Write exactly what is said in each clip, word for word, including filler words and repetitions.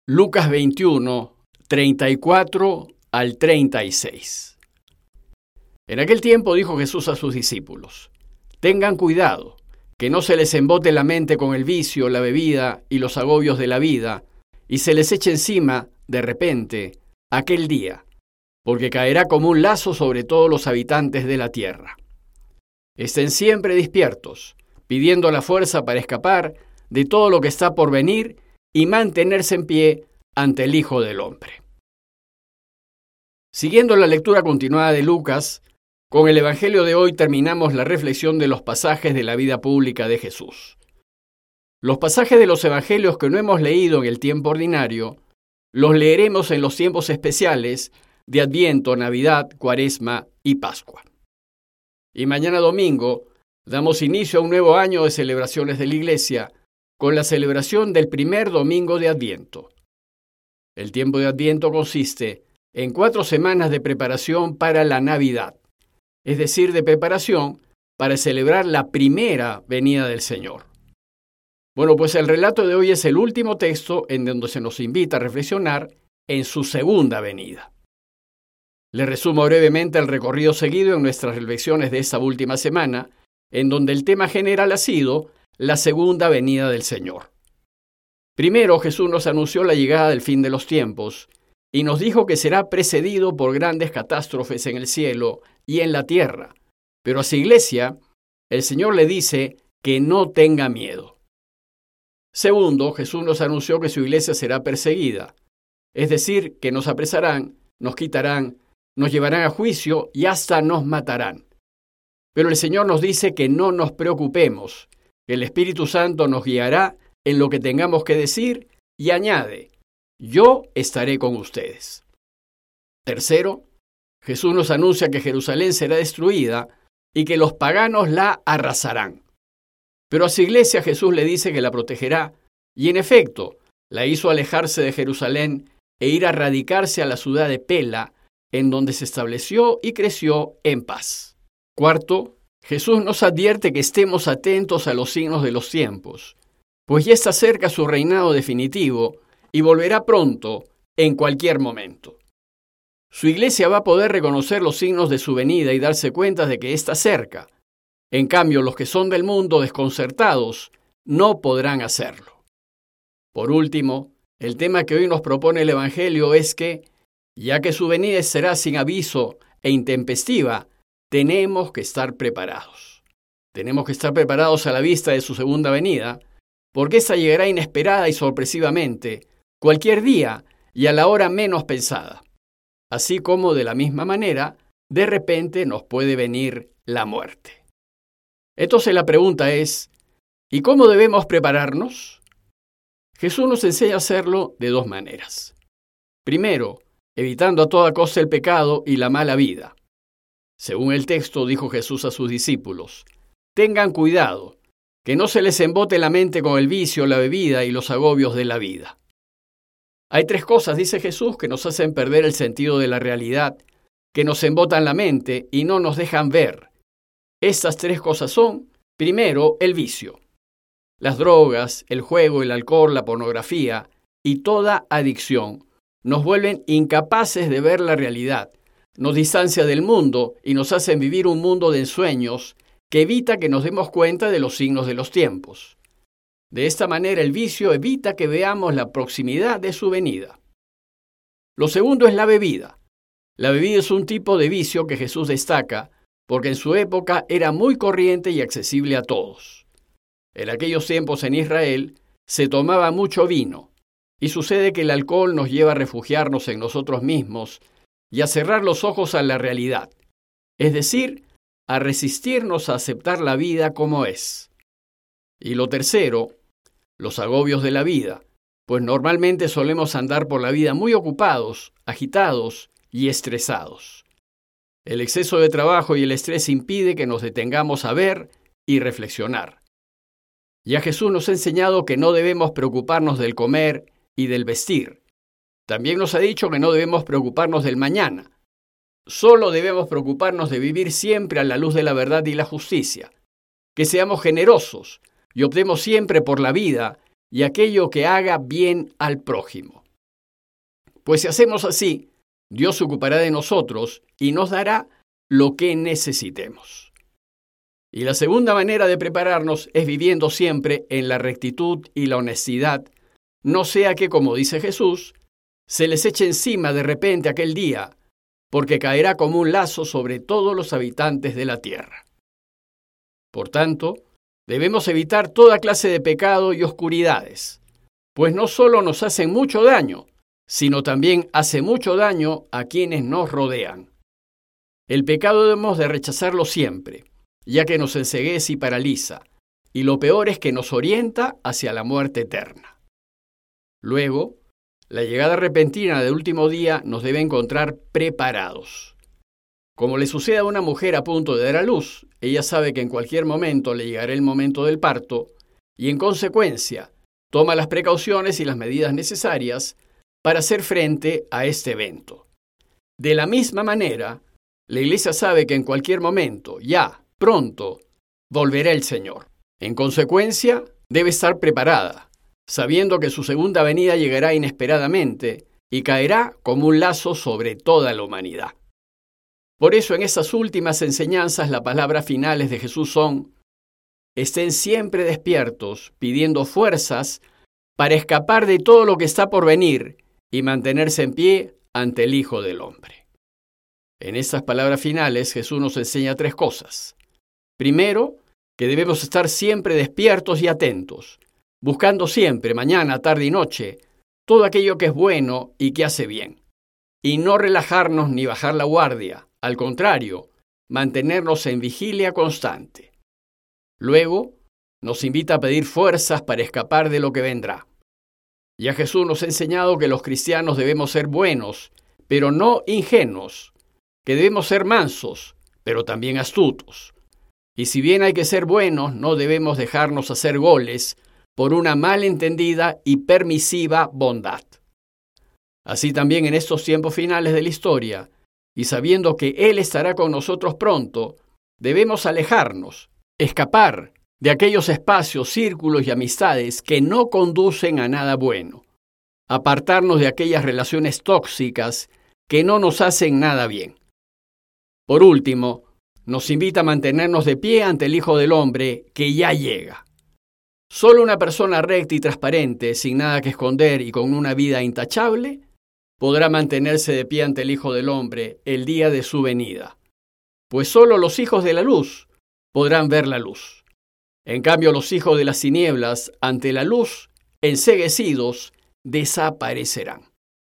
Lucas veintiuno, treinta y cuatro al treinta y seis. En aquel tiempo dijo Jesús a sus discípulos: tengan cuidado, que no se les embote la mente con el vicio, la bebida y los agobios de la vida, y se les eche encima, de repente, aquel día, porque caerá como un lazo sobre todos los habitantes de la tierra. Estén siempre despiertos, pidiendo la fuerza para escapar de todo lo que está por venir y mantenerse en pie ante el Hijo del Hombre. Siguiendo la lectura continuada de Lucas, con el Evangelio de hoy terminamos la reflexión de los pasajes de la vida pública de Jesús. Los pasajes de los Evangelios que no hemos leído en el tiempo ordinario, los leeremos en los tiempos especiales de Adviento, Navidad, Cuaresma y Pascua. Y mañana domingo damos inicio a un nuevo año de celebraciones de la Iglesia con la celebración del primer domingo de Adviento. El tiempo de Adviento consiste en cuatro semanas de preparación para la Navidad, es decir, de preparación para celebrar la primera venida del Señor. Bueno, pues el relato de hoy es el último texto en donde se nos invita a reflexionar en su segunda venida. Le resumo brevemente el recorrido seguido en nuestras reflexiones de esta última semana, en donde el tema general ha sido la segunda venida del Señor. Primero, Jesús nos anunció la llegada del fin de los tiempos y nos dijo que será precedido por grandes catástrofes en el cielo y en la tierra. Pero a su iglesia, el Señor le dice que no tenga miedo. Segundo, Jesús nos anunció que su iglesia será perseguida, es decir, que nos apresarán, nos quitarán, nos llevarán a juicio y hasta nos matarán. Pero el Señor nos dice que no nos preocupemos, que el Espíritu Santo nos guiará en lo que tengamos que decir y añade: yo estaré con ustedes. Tercero, Jesús nos anuncia que Jerusalén será destruida y que los paganos la arrasarán. Pero a su iglesia Jesús le dice que la protegerá y en efecto la hizo alejarse de Jerusalén e ir a radicarse a la ciudad de Pela, en donde se estableció y creció en paz. Cuarto, Jesús nos advierte que estemos atentos a los signos de los tiempos, pues ya está cerca su reinado definitivo y volverá pronto, en cualquier momento. Su iglesia va a poder reconocer los signos de su venida y darse cuenta de que está cerca. En cambio, los que son del mundo desconcertados no podrán hacerlo. Por último, el tema que hoy nos propone el Evangelio es que, ya que su venida será sin aviso e intempestiva, tenemos que estar preparados. Tenemos que estar preparados a la vista de su segunda venida, porque esa llegará inesperada y sorpresivamente, cualquier día y a la hora menos pensada. Así como, de la misma manera, de repente nos puede venir la muerte. Entonces la pregunta es, ¿y cómo debemos prepararnos? Jesús nos enseña a hacerlo de dos maneras. Primero, evitando a toda costa el pecado y la mala vida. Según el texto, dijo Jesús a sus discípulos: tengan cuidado, que no se les embote la mente con el vicio, la bebida y los agobios de la vida. Hay tres cosas, dice Jesús, que nos hacen perder el sentido de la realidad, que nos embotan la mente y no nos dejan ver. Estas tres cosas son, primero, el vicio. Las drogas, el juego, el alcohol, la pornografía y toda adicción nos vuelven incapaces de ver la realidad, nos distancia del mundo y nos hacen vivir un mundo de ensueños que evita que nos demos cuenta de los signos de los tiempos. De esta manera el vicio evita que veamos la proximidad de su venida. Lo segundo es la bebida. La bebida es un tipo de vicio que Jesús destaca porque en su época era muy corriente y accesible a todos. En aquellos tiempos en Israel se tomaba mucho vino y sucede que el alcohol nos lleva a refugiarnos en nosotros mismos y a cerrar los ojos a la realidad, es decir, a resistirnos a aceptar la vida como es. Y lo tercero, los agobios de la vida, pues normalmente solemos andar por la vida muy ocupados, agitados y estresados. El exceso de trabajo y el estrés impide que nos detengamos a ver y reflexionar. Ya Jesús nos ha enseñado que no debemos preocuparnos del comer y del vestir. También nos ha dicho que no debemos preocuparnos del mañana. Solo debemos preocuparnos de vivir siempre a la luz de la verdad y la justicia. Que seamos generosos y optemos siempre por la vida y aquello que haga bien al prójimo. Pues si hacemos así, Dios se ocupará de nosotros y nos dará lo que necesitemos. Y la segunda manera de prepararnos es viviendo siempre en la rectitud y la honestidad, no sea que, como dice Jesús, se les eche encima de repente aquel día, porque caerá como un lazo sobre todos los habitantes de la tierra. Por tanto, debemos evitar toda clase de pecado y oscuridades, pues no solo nos hacen mucho daño, sino también hace mucho daño a quienes nos rodean. El pecado debemos de rechazarlo siempre, ya que nos enceguece y paraliza, y lo peor es que nos orienta hacia la muerte eterna. Luego, la llegada repentina del último día nos debe encontrar preparados. Como le sucede a una mujer a punto de dar a luz, ella sabe que en cualquier momento le llegará el momento del parto y, en consecuencia, toma las precauciones y las medidas necesarias para hacer frente a este evento. De la misma manera, la Iglesia sabe que en cualquier momento, ya, pronto, volverá el Señor. En consecuencia, debe estar preparada, sabiendo que su segunda venida llegará inesperadamente y caerá como un lazo sobre toda la humanidad. Por eso en estas últimas enseñanzas las palabras finales de Jesús son: estén siempre despiertos, pidiendo fuerzas para escapar de todo lo que está por venir y mantenerse en pie ante el Hijo del Hombre. En estas palabras finales Jesús nos enseña tres cosas. Primero, que debemos estar siempre despiertos y atentos, buscando siempre, mañana, tarde y noche, todo aquello que es bueno y que hace bien. Y no relajarnos ni bajar la guardia, al contrario, mantenernos en vigilia constante. Luego, nos invita a pedir fuerzas para escapar de lo que vendrá. Ya Jesús nos ha enseñado que los cristianos debemos ser buenos, pero no ingenuos, que debemos ser mansos, pero también astutos. Y si bien hay que ser buenos, no debemos dejarnos hacer goles por una malentendida y permisiva bondad. Así también en estos tiempos finales de la historia, y sabiendo que Él estará con nosotros pronto, debemos alejarnos, escapar de aquellos espacios, círculos y amistades que no conducen a nada bueno, apartarnos de aquellas relaciones tóxicas que no nos hacen nada bien. Por último, nos invita a mantenernos de pie ante el Hijo del Hombre que ya llega. Solo una persona recta y transparente, sin nada que esconder y con una vida intachable, podrá mantenerse de pie ante el Hijo del Hombre el día de su venida. Pues solo los hijos de la luz podrán ver la luz. En cambio, los hijos de las tinieblas, ante la luz, enceguecidos, desaparecerán.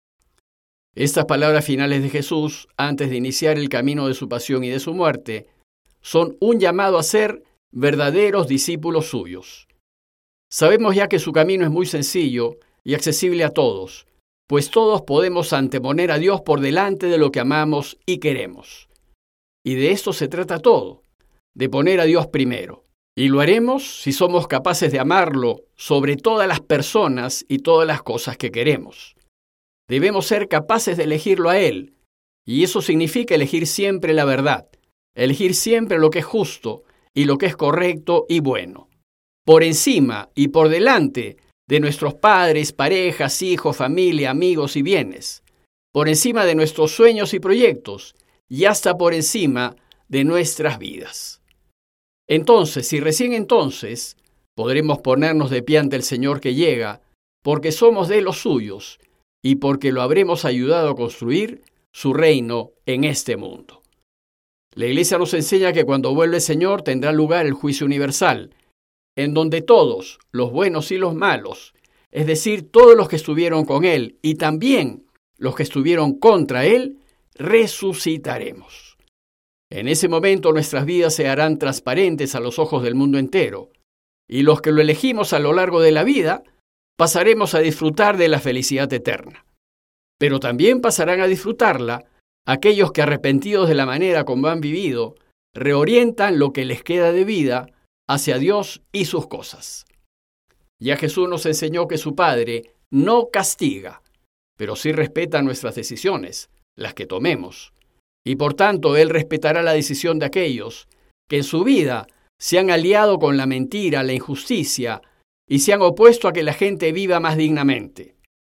Estas palabras finales de Jesús, antes de iniciar el camino de su pasión y de su muerte, son un llamado a ser verdaderos discípulos suyos. Sabemos ya que su camino es muy sencillo y accesible a todos, pues todos podemos anteponer a Dios por delante de lo que amamos y queremos. Y de esto se trata todo, de poner a Dios primero. Y lo haremos si somos capaces de amarlo sobre todas las personas y todas las cosas que queremos. Debemos ser capaces de elegirlo a Él, y eso significa elegir siempre la verdad, elegir siempre lo que es justo y lo que es correcto y bueno, por encima y por delante de nuestros padres, parejas, hijos, familia, amigos y bienes, por encima de nuestros sueños y proyectos, y hasta por encima de nuestras vidas. Entonces, y recién entonces, podremos ponernos de pie ante el Señor que llega, porque somos de los suyos, y porque lo habremos ayudado a construir su reino en este mundo. La Iglesia nos enseña que cuando vuelve el Señor tendrá lugar el juicio universal, en donde todos, los buenos y los malos, es decir, todos los que estuvieron con Él y también los que estuvieron contra Él, resucitaremos. En ese momento nuestras vidas se harán transparentes a los ojos del mundo entero, y los que lo elegimos a lo largo de la vida, pasaremos a disfrutar de la felicidad eterna. Pero también pasarán a disfrutarla aquellos que, arrepentidos de la manera como han vivido, reorientan lo que les queda de vida hacia Dios y sus cosas. Ya Jesús nos enseñó que su Padre no castiga, pero sí respeta nuestras decisiones, las que tomemos. Y por tanto, Él respetará la decisión de aquellos que en su vida se han aliado con la mentira, la injusticia, y se han opuesto a que la gente viva más dignamente.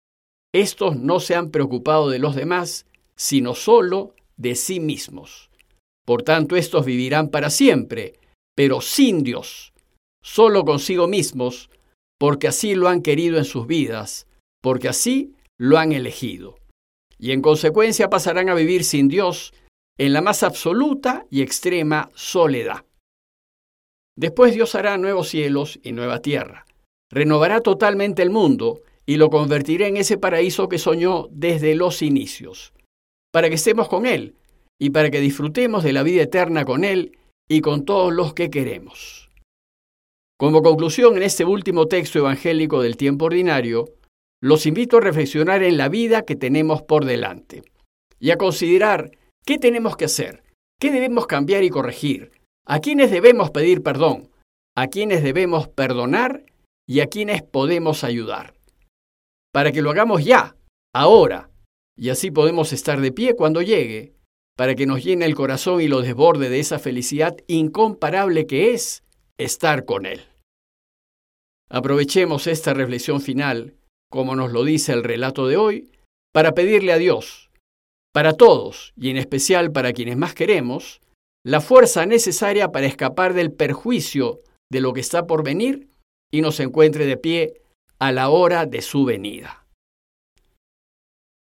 estos no se han preocupado de los demás, sino solo de sí mismos. Por tanto, estos vivirán para siempre, pero sin Dios, solo consigo mismos, porque así lo han querido en sus vidas, porque así lo han elegido. Y en consecuencia pasarán a vivir sin Dios en la más absoluta y extrema soledad. Después Dios hará nuevos cielos y nueva tierra. Renovará totalmente el mundo y lo convertirá en ese paraíso que soñó desde los inicios, para que estemos con Él y para que disfrutemos de la vida eterna con Él y con todos los que queremos. Como conclusión, en este último texto evangélico del tiempo ordinario, los invito a reflexionar en la vida que tenemos por delante y a considerar qué tenemos que hacer, qué debemos cambiar y corregir, a quiénes debemos pedir perdón, a quiénes debemos perdonar y a quiénes podemos ayudar. Para que lo hagamos ya, ahora, y así podemos estar de pie cuando llegue, para que nos llene el corazón y lo desborde de esa felicidad incomparable que es estar con Él. Aprovechemos esta reflexión final, como nos lo dice el relato de hoy, para pedirle a Dios, para todos y en especial para quienes más queremos, la fuerza necesaria para escapar del perjuicio de lo que está por venir y nos encuentre de pie a la hora de su venida.